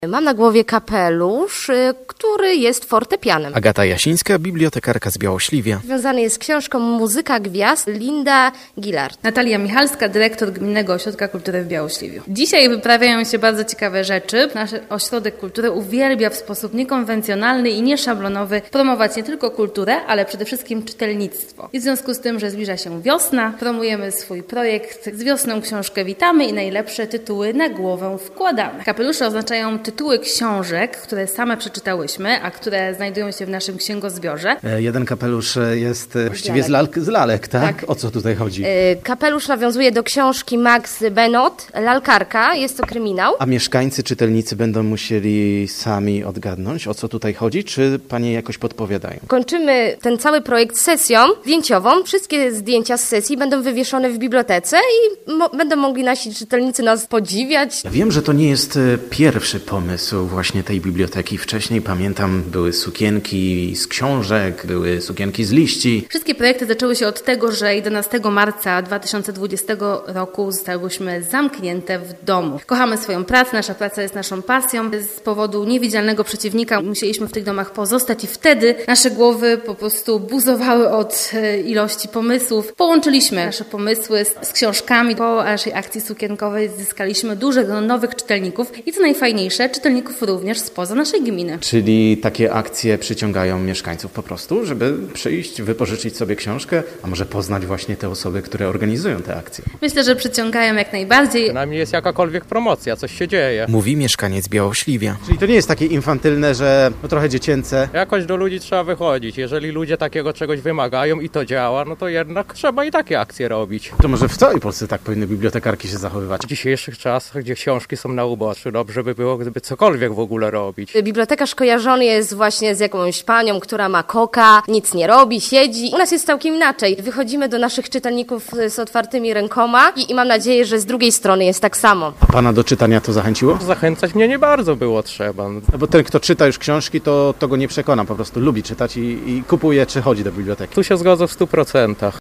Mam na głowie kapelusz, który jest fortepianem. Agata Jasińska, bibliotekarka z Białośliwia. Związany jest z książką Muzyka Gwiazd Linda Gillard. Natalia Michalska, dyrektor Gminnego Ośrodka Kultury w Białośliwiu. Dzisiaj wyprawiają się bardzo ciekawe rzeczy. Nasz Ośrodek Kultury uwielbia w sposób niekonwencjonalny i nieszablonowy promować nie tylko kulturę, ale przede wszystkim czytelnictwo. I w związku z tym, że zbliża się wiosna, promujemy swój projekt Z wiosną książkę witamy i najlepsze tytuły na głowę wkładamy. Kapelusze oznaczają tytuły książek, które same przeczytałyśmy, a które znajdują się w naszym księgozbiorze. Jeden kapelusz jest właściwie z lalek, tak? O co tutaj chodzi? Kapelusz nawiązuje do książki Max Benot, Lalkarka, jest to kryminał. A mieszkańcy, czytelnicy będą musieli sami odgadnąć, o co tutaj chodzi, czy panie jakoś podpowiadają? Kończymy ten cały projekt sesją zdjęciową. Wszystkie zdjęcia z sesji będą wywieszone w bibliotece i będą mogli nasi czytelnicy nas podziwiać. Ja wiem, że to nie jest pierwszy pomysł właśnie tej biblioteki. Wcześniej, pamiętam, były sukienki z książek, były sukienki z liści. Wszystkie projekty zaczęły się od tego, że 11 marca 2020 roku zostałyśmy zamknięte w domu. Kochamy swoją pracę, nasza praca jest naszą pasją. Z powodu niewidzialnego przeciwnika musieliśmy w tych domach pozostać i wtedy nasze głowy po prostu buzowały od ilości pomysłów. Połączyliśmy nasze pomysły z książkami. Po naszej akcji sukienkowej zyskaliśmy duże grono nowych czytelników i co najfajniejsze, czytelników również spoza naszej gminy. Czyli takie akcje przyciągają mieszkańców po prostu, żeby przyjść, wypożyczyć sobie książkę, a może poznać właśnie te osoby, które organizują te akcje. Myślę, że przyciągają jak najbardziej. Przynajmniej jest jakakolwiek promocja, coś się dzieje. Mówi mieszkaniec Białośliwia. Czyli to nie jest takie infantylne, że trochę dziecięce. Jakoś do ludzi trzeba wychodzić. Jeżeli ludzie takiego czegoś wymagają i to działa, no to jednak trzeba i takie akcje robić. To może w całej Polsce tak powinny bibliotekarki się zachowywać. W dzisiejszych czasach, gdzie książki są na uboczu, dobrze by było, gdyby cokolwiek w ogóle robić. Bibliotekarz kojarzony jest właśnie z jakąś panią, która ma koka, nic nie robi, siedzi. U nas jest całkiem inaczej. Wychodzimy do naszych czytelników z otwartymi rękoma i mam nadzieję, że z drugiej strony jest tak samo. A pana do czytania to zachęciło? Zachęcać mnie nie bardzo było trzeba. No bo ten, kto czyta już książki, to go nie przekona, po prostu lubi czytać i kupuje, czy chodzi do biblioteki. Tu się zgodzę w 100%.